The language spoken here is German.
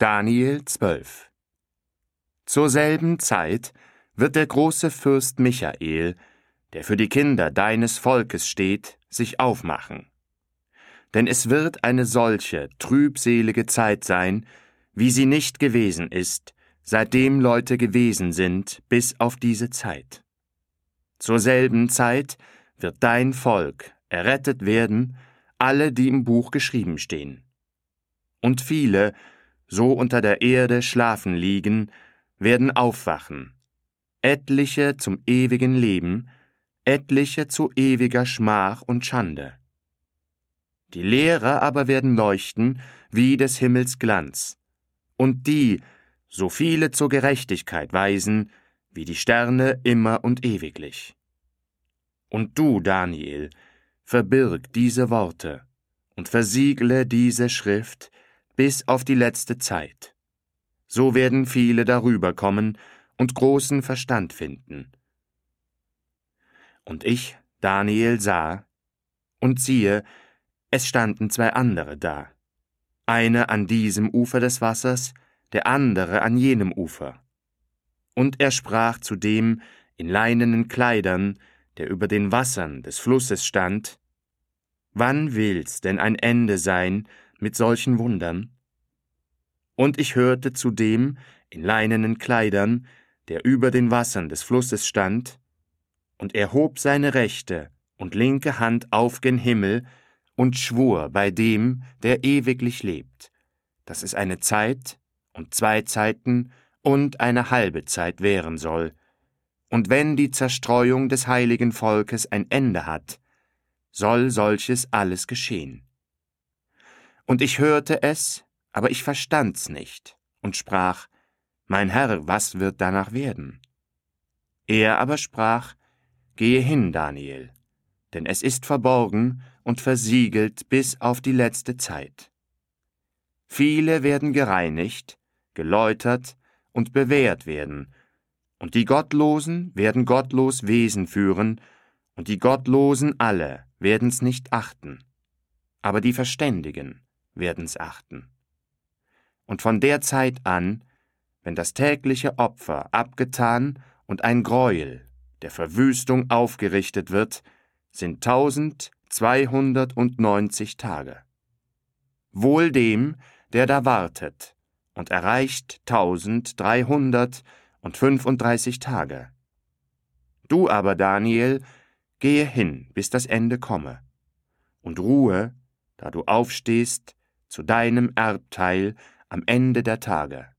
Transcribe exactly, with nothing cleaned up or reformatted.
Daniel zwölf. Zur selben Zeit wird der große Fürst Michael, der für die Kinder deines Volkes steht, sich aufmachen. Denn es wird eine solche trübselige Zeit sein, wie sie nicht gewesen ist, seitdem Leute gewesen sind, bis auf diese Zeit. Zur selben Zeit wird dein Volk errettet werden, alle, die im Buch geschrieben stehen. Und viele, so unter der Erde schlafen liegen, werden aufwachen, etliche zum ewigen Leben, etliche zu ewiger Schmach und Schande. Die Lehrer aber werden leuchten wie des Himmels Glanz, und die, so viele zur Gerechtigkeit weisen, wie die Sterne immer und ewiglich. Und du, Daniel, verbirg diese Worte und versiegle diese Schrift bis auf die letzte Zeit. So werden viele darüber kommen und großen Verstand finden. Und ich, Daniel, sah, und siehe, es standen zwei andere da, einer an diesem Ufer des Wassers, der andere an jenem Ufer. Und er sprach zu dem in leinenen Kleidern, der über den Wassern des Flusses stand: Wann will's denn ein Ende sein mit solchen Wundern? Und ich hörte zu dem in leinenen Kleidern, der über den Wassern des Flusses stand, und er hob seine rechte und linke Hand auf gen Himmel und schwur bei dem, der ewiglich lebt, dass es eine Zeit und zwei Zeiten und eine halbe Zeit währen soll, und wenn die Zerstreuung des heiligen Volkes ein Ende hat, soll solches alles geschehen. Und ich hörte es, aber ich verstand's nicht, und sprach: Mein Herr, was wird danach werden? Er aber sprach: Gehe hin, Daniel, denn es ist verborgen und versiegelt bis auf die letzte Zeit. Viele werden gereinigt, geläutert und bewährt werden, und die Gottlosen werden gottlos Wesen führen, und die Gottlosen alle werden's nicht achten, aber die Verständigen werden's achten. Und von der Zeit an, wenn das tägliche Opfer abgetan und ein Greuel der Verwüstung aufgerichtet wird, sind tausendzweihundertneunzig Tage. Wohl dem, der da wartet, und erreicht tausenddreihundertfünfunddreißig Tage. Du aber, Daniel, gehe hin, bis das Ende komme, und ruhe, da du aufstehst, zu deinem Erbteil am Ende der Tage.